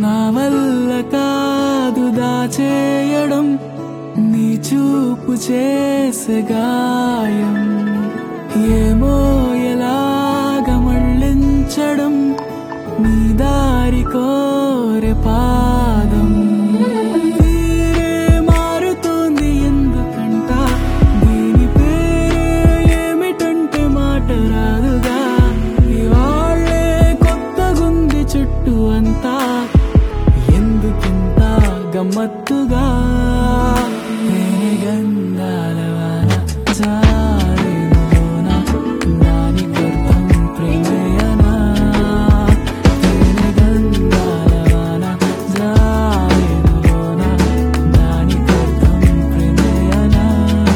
నా వల్ల కాదు దాచేయడం నీ చూపు చేసే గాయం ఏమో ఎలాగ మళ్ళించడం నీ దారి కోరే పాదం తీరే మారుతోంది ఎందుకంట దీని పేరే ఏమిటంటే మాట రాదుగా ఇవాళ్ళే కొత్తగుంది చుట్టూ అంతా ఎందుకింత గమ్మత్తుగా తేనె గంధాల వాన జారేనులోన దానికర్థం ప్రేమయనా తేనె గంధాల వాన జారేనులోన దానికర్థం ప్రేమయనా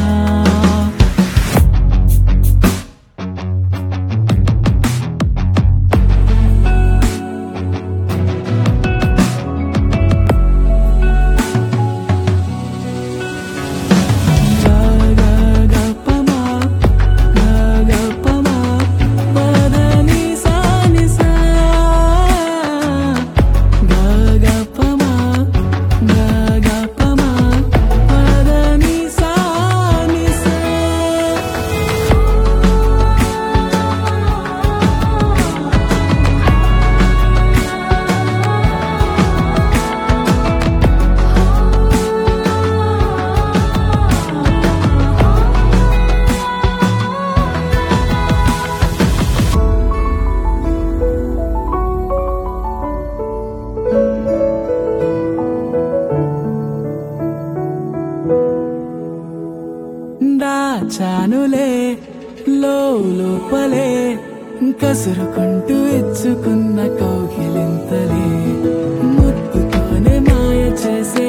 దాచానులే లోపలే కసురుకుంటూ ఇచ్చుకున్న కౌగిలింతలే ముద్దుతోనే మాయ చేసే